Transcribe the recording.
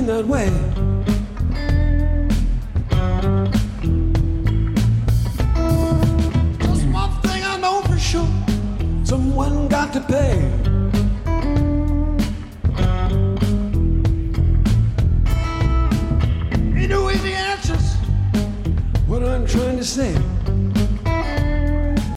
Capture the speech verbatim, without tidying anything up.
been that way. Just one thing I know for sure, someone got to pay. Ain't no easy answers what I'm trying to say.